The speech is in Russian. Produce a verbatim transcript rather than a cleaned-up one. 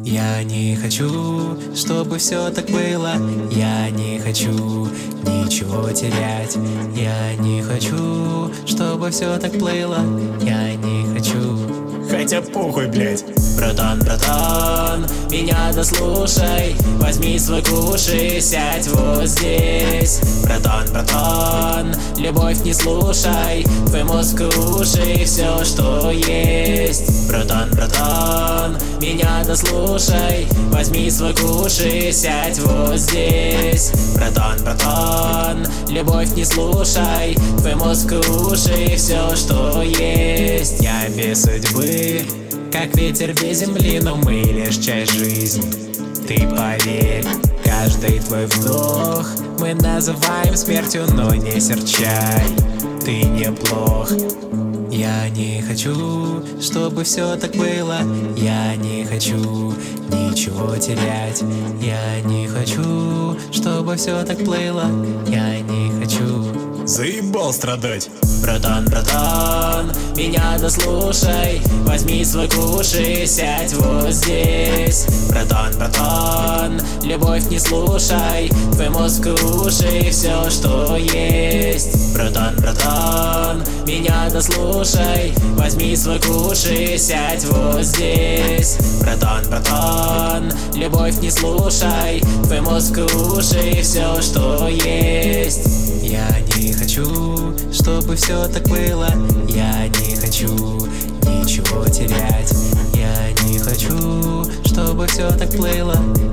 Я не хочу, чтобы все так было. Я не хочу ничего терять. Я не хочу, чтобы все так плыло. Я не хочу. Хотя похуй, блядь. Братан, братан, меня дослушай. Возьми свой куш и сядь вот здесь. Братан, братан, любовь не слушай. Твой мозг уши, все, что есть. Братан, братан, меня дослушай. Возьми свой куш и сядь вот здесь. Братан, братан, любовь не слушай. Твой мозг уши, все, что есть. Я без судьбы, как ветер без земли, но мы лишь часть жизни. Ты поверь, каждый твой вдох мы называем смертью, но не серчай. Ты неплох. Я не хочу, чтобы все так было. Я не хочу ничего терять. Я не хочу, чтобы все так плыло. Я не хочу. Заебал страдать. Братан, братан, меня дослушай. Возьми свой куш и сядь вот здесь. Братан, братан, любовь не слушай. Твой мозг уши, все, что есть. Братан, братан, меня дослушай. Возьми свой куш и сядь вот здесь. Братан, братан, любовь не слушай. Твой мозг уши, все, что есть. Я не хочу, чтобы все так было. Я не хочу ничего терять. Я не хочу, чтобы все так плыло.